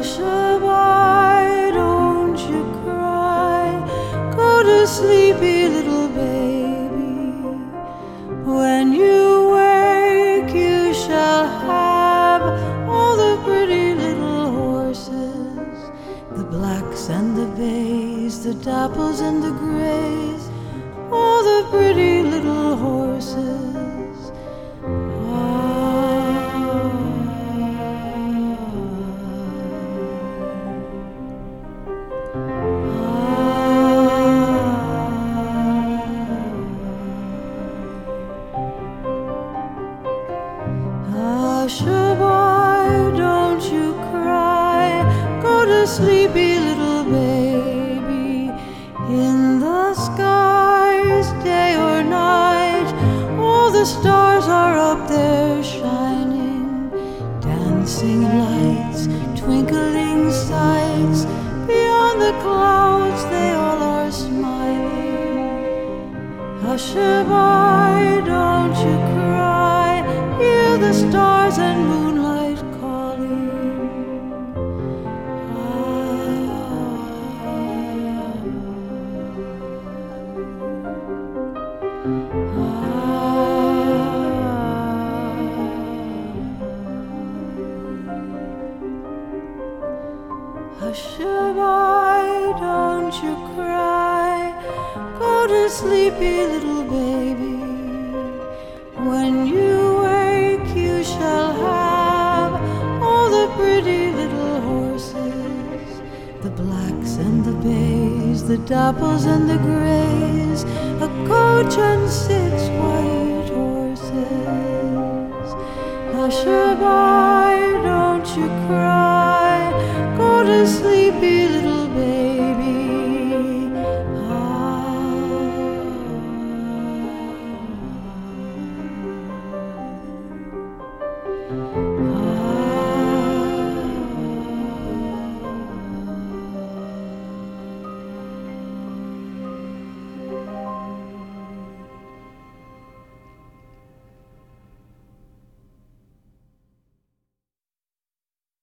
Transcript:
Hushaby, don't you cry. Go to sleepy little baby. When you wake, you shall have all the pretty little horses, the blacks and the bays, the dapples and the grays, all the pretty little horses. Hushaby, don't you cry. Go to sleepy little baby. In the skies, day or night, all the stars are up there shining, dancing lights, twinkling sights. Beyond the clouds, they all are smiling. Hushaby, don't you cry. Hear the stars and moonlight calling. Hushaby, don't you cry. Go to sleepy little baby. When you wake, you shall have all the pretty little horses, the blacks and the bays, the dapples and the grays, a coach and 6 white horses. Hushaby, don't you cry. Go to sleepy